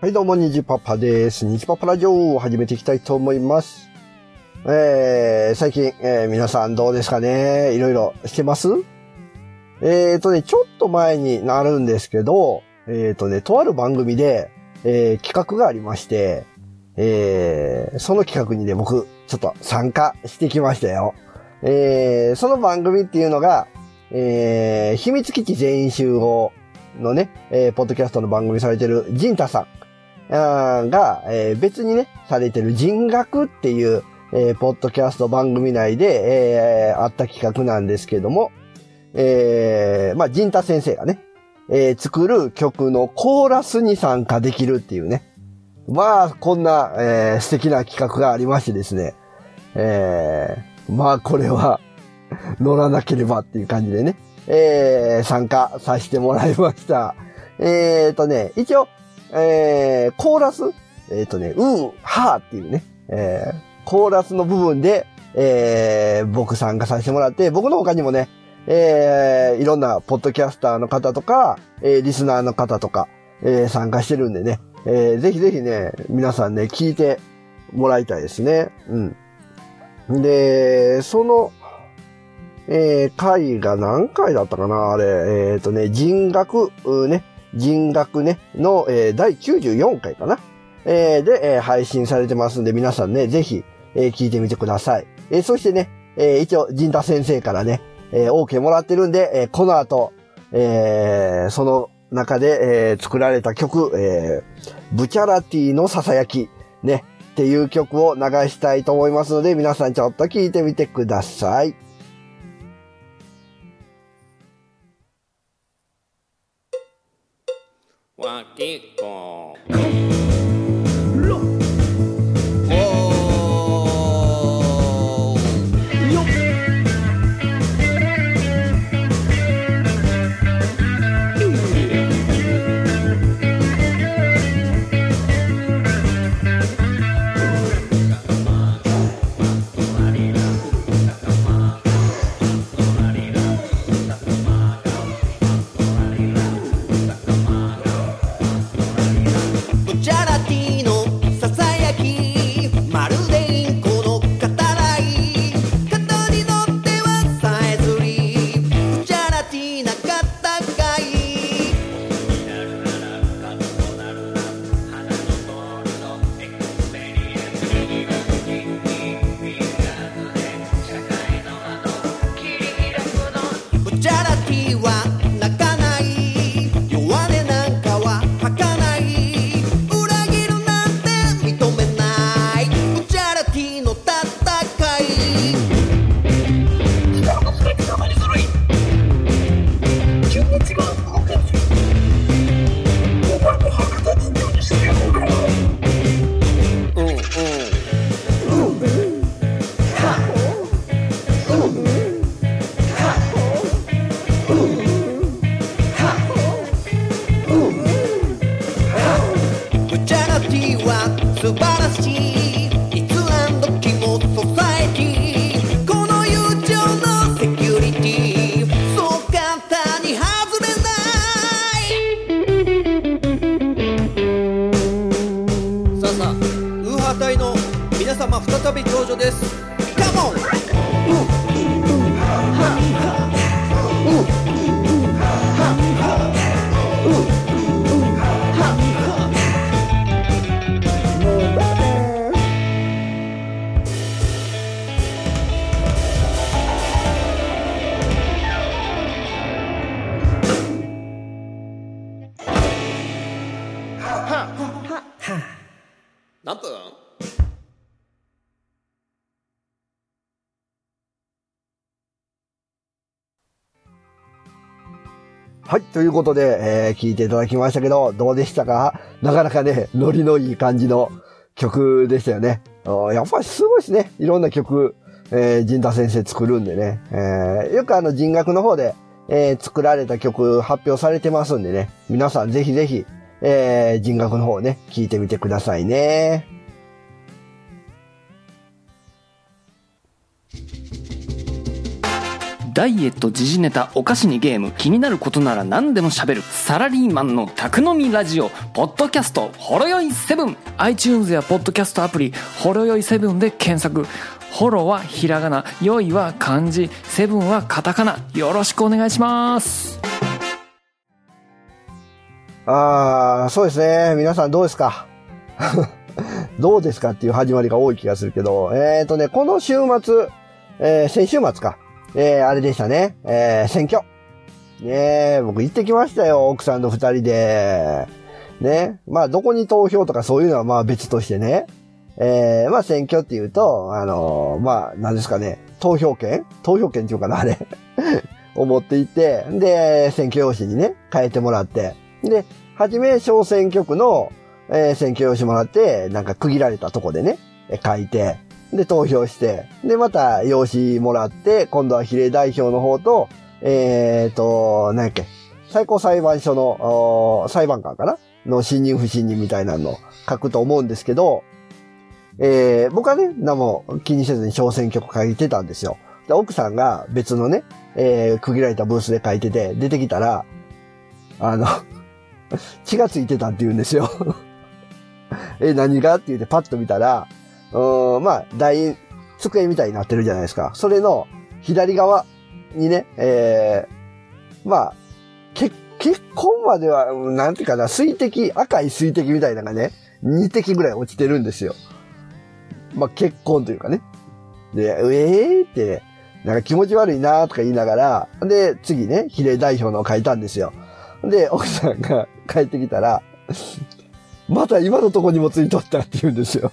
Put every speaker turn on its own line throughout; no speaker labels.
はい、どうも、にじパパです。にじパパラジオを始めていきたいと思います。最近、皆さんどうですかね？いろいろしてます？ちょっと前になるんですけど、とある番組で、企画がありまして、その企画にね、僕、ちょっと参加してきましたよ。その番組っていうのが、秘密基地全員集合のね、ポッドキャストの番組されてるジンタさんが、別にね、されてる人学っていう、ポッドキャスト番組内で、あった企画なんですけども、ジンタ先生がね、作る曲のコーラスに参加できるっていうね。こんな、素敵な企画がありましてですね。これは乗らなければっていう感じでね、参加させてもらいました。一応、コーラスはーっていうね、コーラスの部分で、僕参加させてもらって、僕の他にもね、いろんなポッドキャスターの方とか、リスナーの方とか、参加してるんでね、ぜひぜひね、皆さんね、聞いてもらいたいですね。うん。で、その、回が何回だったかなあれ、人学ね、の、第94回かな。で、配信されてますんで、皆さんね、ぜひ、聞いてみてください。そしてね、一応、陣田先生からね、OK もらってるんで、この後、その中で、作られた曲、ブチャラティのささやき、ね、っていう曲を流したいと思いますので、皆さんちょっと聞いてみてください。
わきこ再び登場です。カモン。何分？
はい。ということで、聞いていただきましたけど、どうでしたか？なかなかね、ノリのいい感じの曲でしたよね。やっぱりすごいですね。いろんな曲、陣田先生作るんでね。よく人楽の方で、作られた曲発表されてますんでね。皆さんぜひぜひ、人楽の方ね、聞いてみてくださいね。
ダイエット、時事ネタ、お菓子にゲーム、気になることなら何でも喋るサラリーマンの宅飲みラジオポッドキャストほろよい7。 iTunes やポッドキャストアプリほろよい7で検索。ホロはひらがな、よいは漢字、セブンはカタカナ。よろしくお願いします。
そうですね。皆さんどうですかどうですかっていう始まりが多い気がするけど、この週末、先週末か。あれでしたね。選挙。僕行ってきましたよ。奥さんと二人で。ね。まあ、どこに投票とかそういうのはまあ別としてね。まあ選挙っていうと、まあ、何ですかね。投票権っていうかな、あれ。を持って行って、で、選挙用紙にね、変えてもらって。で、はじめ小選挙区の、選挙用紙もらって、なんか区切られたとこでね、書いて、で、投票して、で、また用紙もらって、今度は比例代表の方と、何やっけ、最高裁判所の、裁判官かなの信任不信任みたいなのを書くと思うんですけど、僕はね、何も気にせずに小選挙区書いてたんですよ。で、奥さんが別のね、区切られたブースで書いてて、出てきたら、血がついてたって言うんですよ。何がって言ってパッと見たら、まあ、机みたいになってるじゃないですか。それの左側にね、まあ、結婚までは、なんていうかな、赤い水滴みたいなのがね、2滴ぐらい落ちてるんですよ。まあ、結婚というかね。で、ってね、なんか気持ち悪いなとか言いながら、で、次ね、比例代表のを書いたんですよ。で、奥さんが帰ってきたら、また今のとこにもついとったって言うんですよ。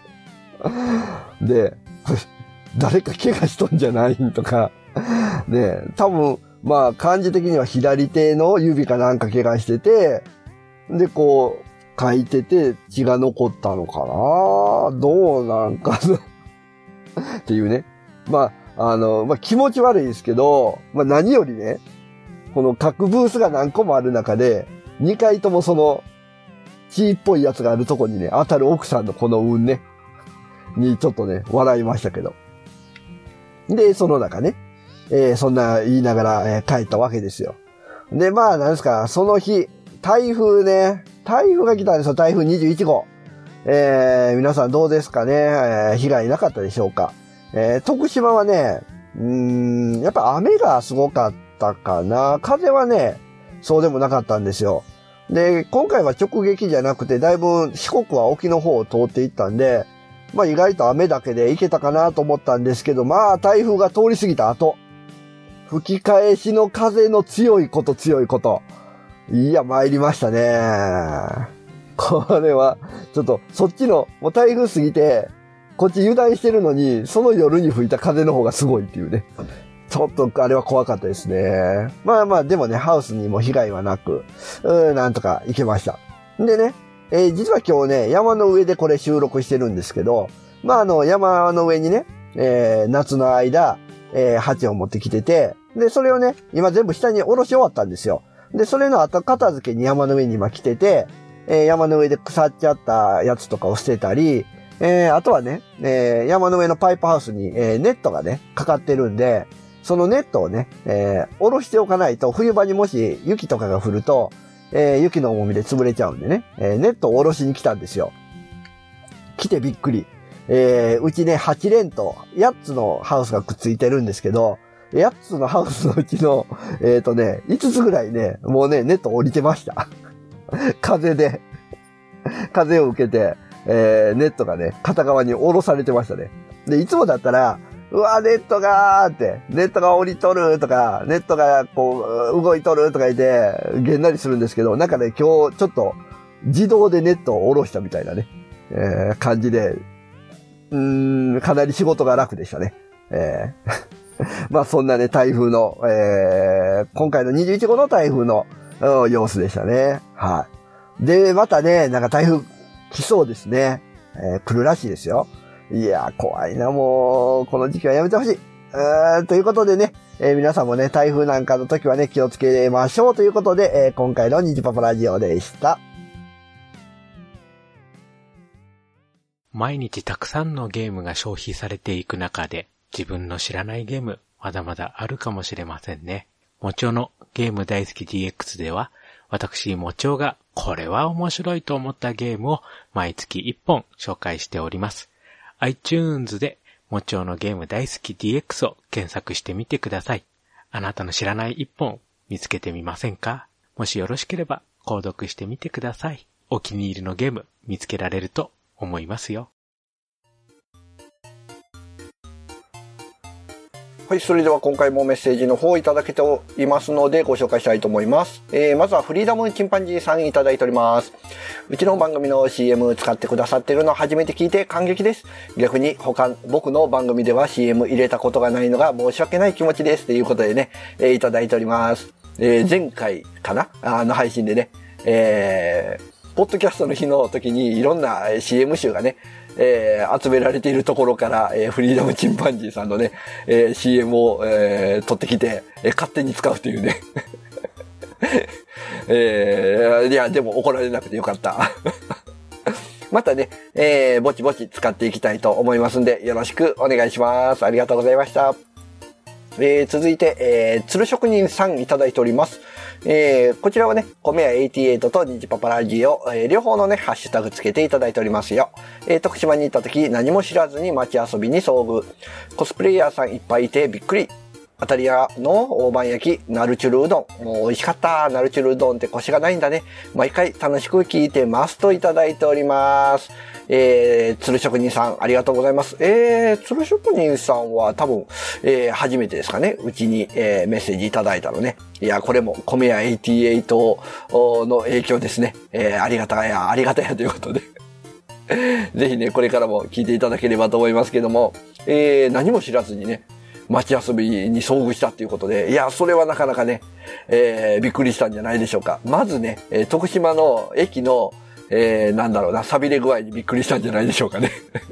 で、誰か怪我しとんじゃないんとか、ね、多分、まあ、漢字的には左手の指かなんか怪我してて、で、こう、書いてて血が残ったのかなどうなんかなっていうね。まあ、まあ、気持ち悪いですけど、まあ、何よりね、この各ブースが何個もある中で、2回ともその、血っぽいやつがあるとこにね、当たる奥さんのこの運ね、にちょっとね、笑いましたけど。で、その中ね、そんな言いながら、帰ったわけですよ。で、まあ、なんですか、その日、台風が来たんですよ、台風21号。皆さんどうですかね、被害なかったでしょうか。徳島はね、やっぱ雨がすごかったかな。風はね、そうでもなかったんですよ。で、今回は直撃じゃなくて、だいぶ四国は沖の方を通っていったんで、まあ意外と雨だけで行けたかなと思ったんですけど、まあ台風が通り過ぎた後、吹き返しの風の強いこと。いや、参りましたね。これは、ちょっと、そっちの、もう台風過ぎて、こっち油断してるのに、その夜に吹いた風の方がすごいっていうね。ちょっと、あれは怖かったですね。まあまあ、でもね、ハウスにも被害はなく、なんとか行けました。でね、実は今日ね、山の上でこれ収録してるんですけど、まあ山の上にね、夏の間、鉢を持ってきてて、で、それをね、今全部下に下ろし終わったんですよ。で、それの後片付けに山の上に今来てて、山の上で腐っちゃったやつとかを捨てたり、あとはね、山の上のパイプハウスに、ネットがね、かかってるんで、そのネットをね、下ろしておかないと、冬場にもし雪とかが降ると、雪の重みで潰れちゃうんでね、ネットを下ろしに来たんですよ。来てびっくり。うちね、8連と8つのハウスがくっついてるんですけど、8つのハウスのうちの、5つぐらいね、もうね、ネット降りてました。風を受けて、ネットがね、片側に下ろされてましたね。で、いつもだったら、うわ、ネットが降りとるとか、ネットがこう、動いとるとか言って、げんなりするんですけど、なんかね、今日ちょっと、自動でネットを下ろしたみたいなね、感じで、かなり仕事が楽でしたね。まあそんなね、台風の、今回の21号の台風の様子でしたね。はい。で、またね、なんか台風来そうですね。来るらしいですよ。いや、怖いな、もう、この時期はやめてほしい。ということでね、皆さんもね、台風なんかの時はね、気をつけましょうということで、今回のニジパパラジオでした。
毎日たくさんのゲームが消費されていく中で、自分の知らないゲーム、 まだまだあるかもしれませんね。もちおのゲーム大好き DX では、私もちおがこれは面白いと思ったゲームを毎月1本紹介しております。iTunes でもちおのゲーム大好き DX を検索してみてください。あなたの知らない1本見つけてみませんか？もしよろしければ購読してみてください。お気に入りのゲーム見つけられると思いますよ。
はい、それでは今回もメッセージの方をいただけていますのでご紹介したいと思います。まずはフリーダムチンパンジーさんいただいております。うちの番組の CM 使ってくださっているの初めて聞いて感激です。逆に僕の番組では CM 入れたことがないのが申し訳ない気持ちです。ということでね、いただいております。前回かな配信でね、ポッドキャストの日の時にいろんな CM 集がね、集められているところから、フリーダムチンパンジーさんのね、CM を、取ってきて、勝手に使うというね。いや、でも怒られなくてよかった。またね、ぼちぼち使っていきたいと思いますんで、よろしくお願いします。ありがとうございました。続いて、鶴職人さんいただいております。こちらはね、米屋88とニジパパラジオ、両方のね、ハッシュタグつけていただいておりますよ。徳島に行った時、何も知らずに街遊びに遭遇。コスプレイヤーさんいっぱいいてびっくり。当たり屋の大判焼き、ナルチュルうどん。もう美味しかった。ナルチュルうどんってコシがないんだね。毎回楽しく聞いてますといただいております。鶴職人さん、ありがとうございます。鶴職人さんは多分、初めてですかね。うちに、メッセージいただいたのね。いや、これも、米屋88の影響ですね。ありがたやということで。ぜひね、これからも聞いていただければと思いますけども、何も知らずにね、街遊びに遭遇したっていうことで、いや、それはなかなかね、びっくりしたんじゃないでしょうか。まずね、徳島の駅の、なんだろうな、錆びれ具合にびっくりしたんじゃないでしょうかね。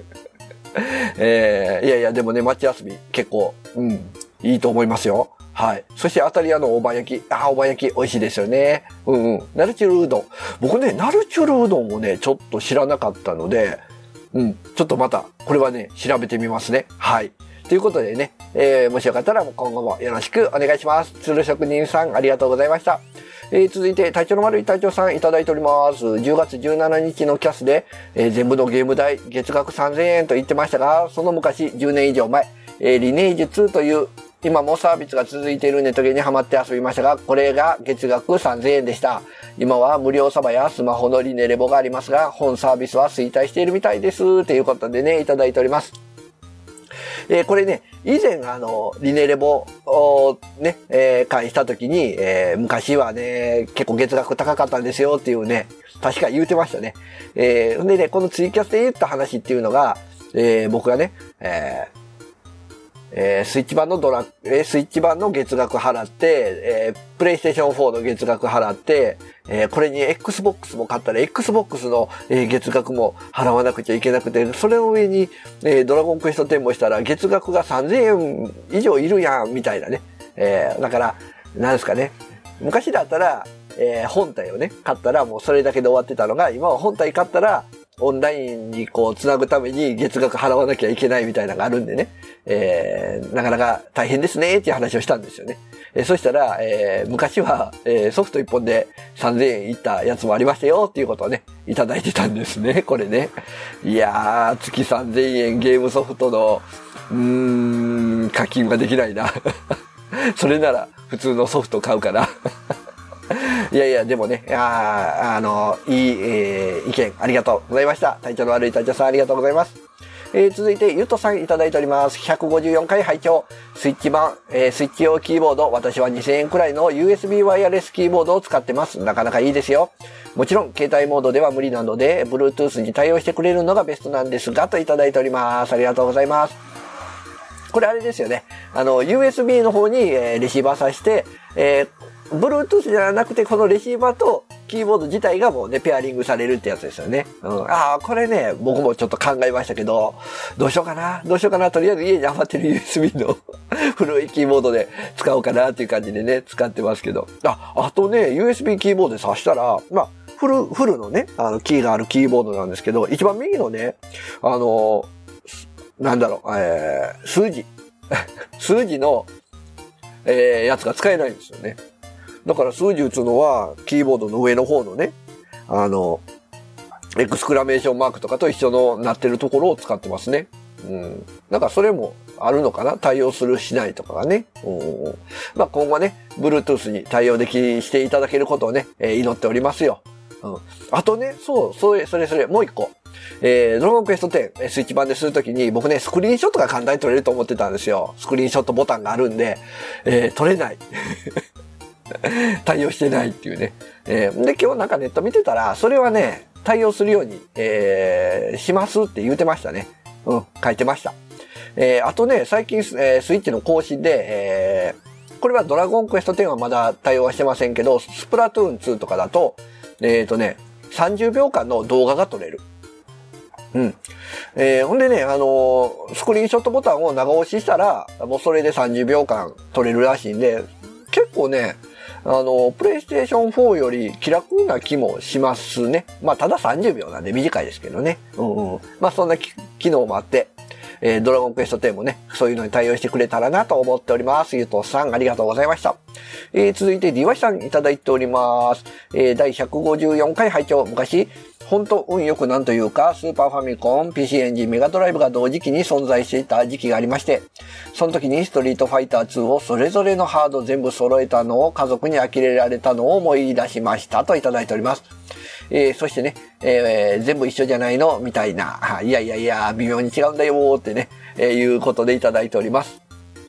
いやいや、でもね、街遊び結構、いいと思いますよ。はい。そして当たり屋の大判焼き。大判焼き美味しいですよね。ナルチュルうどん。僕ね、ナルチュルうどんをね、ちょっと知らなかったので、ちょっとまた、これはね、調べてみますね。はい。ということでね、もしよかったら今後もよろしくお願いします。鶴職人さん、ありがとうございました。続いて、隊長の丸い隊長さんいただいております。10月17日のキャスで、全部のゲーム代、月額3000円と言ってましたが、その昔、10年以上前、リネージュ2という、今もサービスが続いているネットゲーにハマって遊びましたが、これが月額3000円でした。今は無料サバやスマホのリネレボがありますが、本サービスは衰退しているみたいです。ということでね、いただいております。これね、以前リネレボをね、会した時に、昔はね、結構月額高かったんですよっていうね、確か言うてましたね。でね、このツイキャスで言った話っていうのが、僕がね、スイッチ版の月額払って、プレイステーション4の月額払って、これに Xbox も買ったら Xbox の、月額も払わなくちゃいけなくて、それの上に、ドラゴンクエスト10もしたら月額が3000円以上いるやん、みたいなね。だから、なんですかね。昔だったら、本体をね、買ったらもうそれだけで終わってたのが、今は本体買ったら、オンラインにこう繋ぐために月額払わなきゃいけないみたいなのがあるんでね、なかなか大変ですねっていう話をしたんですよね。そしたら、昔は、ソフト1本で3000円いったやつもありましたよっていうことをね、いただいてたんですね、これね。いやー、月3000円ゲームソフトの、課金はできないな。それなら普通のソフト買うから。いやいや、でもね、いい、意見ありがとうございました。体調の悪い隊長さんありがとうございます。続いて、ゆとさんいただいております。154回拝聴。スイッチ版、スイッチ用キーボード。私は2000円くらいの USB ワイヤレスキーボードを使ってます。なかなかいいですよ。もちろん、携帯モードでは無理なので、Bluetooth に対応してくれるのがベストなんですが、といただいております。ありがとうございます。これあれですよね。USB の方に、レシーバーさして、Bluetooth じゃなくて、このレシーバーとキーボード自体がもうね、ペアリングされるってやつですよね。これね、僕もちょっと考えましたけど、どうしようかな。とりあえず家に余ってる USB の古いキーボードで使おうかなっていう感じでね、使ってますけど。あとね、USB キーボードで挿したら、フルのね、キーがあるキーボードなんですけど、一番右のね、数字のやつが使えないんですよね。だから数字打つのは、キーボードの上の方のね、エクスクラメーションマークとかと一緒のなってるところを使ってますね。なんかそれもあるのかな、対応するしないとかがね。まあ今後ね、Bluetooth に対応していただけることをね、祈っておりますよ。あとね、それ、もう一個。ドラゴンクエスト10、スイッチ版でするときに、僕ね、スクリーンショットが簡単に撮れると思ってたんですよ。スクリーンショットボタンがあるんで、撮れない。対応してないっていうね。で、今日なんかネット見てたら、それはね、対応するように、しますって言うてましたね。書いてました。あとね、最近、スイッチの更新で、これはドラゴンクエスト10はまだ対応はしてませんけど、スプラトゥーン2とかだと、30秒間の動画が撮れる。ほんでね、スクリーンショットボタンを長押ししたら、もうそれで30秒間撮れるらしいんで、結構ね、プレイステーション4より気楽な気もしますね。まあ、ただ30秒なんで短いですけどね。まあ、そんな機能もあって、ドラゴンクエスト10もね、そういうのに対応してくれたらなと思っております。ゆとさん、ありがとうございました。続いて、DY さんいただいております。第154回拝聴。昔、本当運よくなんというか、スーパーファミコン、PC エンジン、メガドライブが同時期に存在していた時期がありまして、その時にストリートファイター2をそれぞれのハード全部揃えたのを家族に呆れられたのを思い出しましたといただいております。そしてね、全部一緒じゃないのみたいな、いや、微妙に違うんだよってね、いうことでいただいております。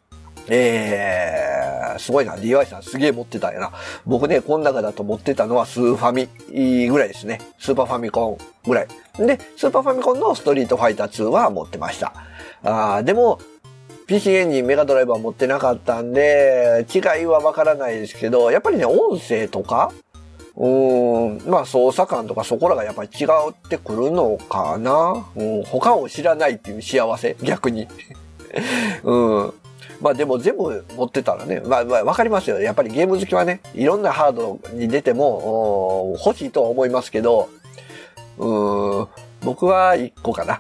すごいな。DY さんすげえ持ってたんやな。僕ね、この中だと持ってたのはスーファミぐらいですね。スーパーファミコンぐらい。で、スーパーファミコンのストリートファイター2は持ってました。でも、PC エンジン、メガドライブは持ってなかったんで、違いはわからないですけど、やっぱりね、音声とか、まあ操作感とかそこらがやっぱり違ってくるのかな。他を知らないっていう幸せ、逆に。まあでも全部持ってたらね、まあわかりますよ。やっぱりゲーム好きはね、いろんなハードに出ても欲しいとは思いますけど、僕は1個かな。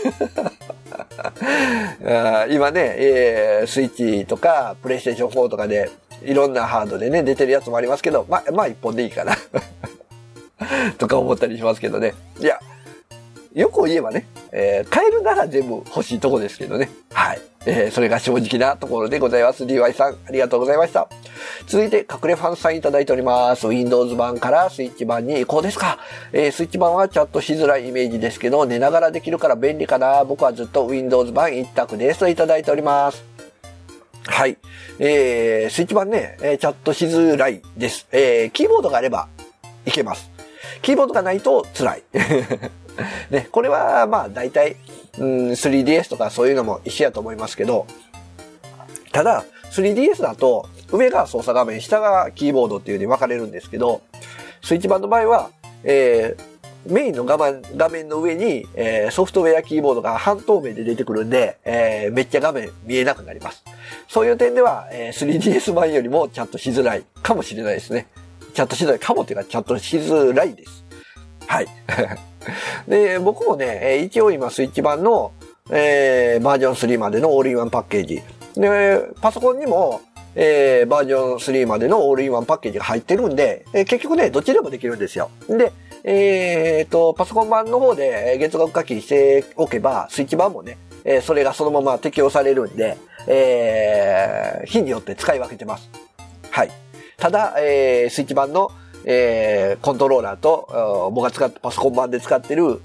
今ね、スイッチとかプレイステーション4とかでいろんなハードでね、出てるやつもありますけど、まあ1本でいいかな。とか思ったりしますけどね。いや、よく言えばね、買えるなら全部欲しいとこですけどね。はい。それが正直なところでございます。DY さん、ありがとうございました。続いて、隠れファンさんいただいております。Windows 版からスイッチ版に移行ですか。スイッチ版はチャットしづらいイメージですけど、寝ながらできるから便利かな。僕はずっと Windows 版一択ですといただいております。はい。スイッチ版ね、チャットしづらいです。キーボードがあればいけます。キーボードがないと辛い。ね、これはまあ大体、3DS とかそういうのも一緒やと思いますけど、ただ 3DS だと上が操作画面、下がキーボードっていう風に分かれるんですけど、スイッチ版の場合は、メインの画面の上に、ソフトウェアキーボードが半透明で出てくるんで、めっちゃ画面見えなくなります。そういう点では、3DS 版よりもチャットしづらいかもしれないですね。チャットしづらいかもっていうかチャットしづらいです。はい。で、僕もね、一応今スイッチ版の、バージョン3までのオールインワンパッケージ。で、パソコンにも、バージョン3までのオールインワンパッケージが入ってるんで、結局ね、どっちでもできるんですよ。で、パソコン版の方で月額課金しておけば、スイッチ版もね、それがそのまま適用されるんで、日によって使い分けてます。はい。ただ、スイッチ版のコントローラーと、僕がパソコン版で使ってる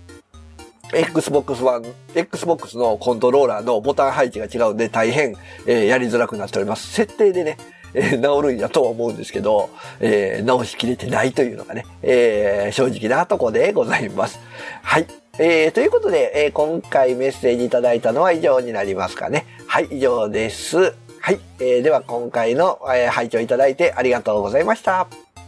Xbox のコントローラーのボタン配置が違うんで大変、やりづらくなっております。設定でね、治るんやとは思うんですけど、直しきれてないというのがね、正直なとこでございます。はい。ということで、今回メッセージいただいたのは以上になりますかね。はい、以上です。はい。では今回の、拝聴いただいてありがとうございました。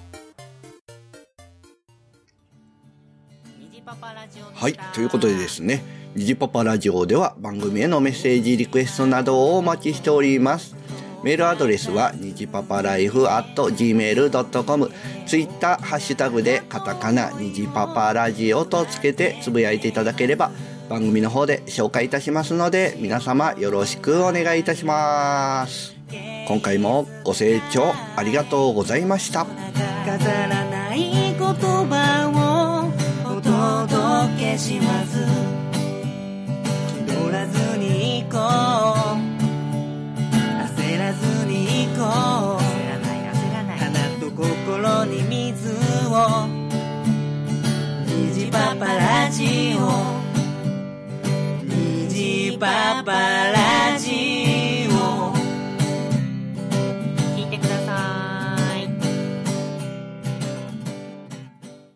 はい。ということでですね、にじパパラジオでは番組へのメッセージリクエストなどをお待ちしております。メールアドレスはにじパパライフ@gmail.com、ツイッターハッシュタグでカタカナにじパパラジオとつけてつぶやいていただければ番組の方で紹介いたしますので、皆様よろしくお願いいたします。今回もご清聴ありがとうございました。
飾らない言葉をお届けします。気取らずに行こう、焦らずに行こう、花と心に水を、虹パパラジオ、虹パパラジオ。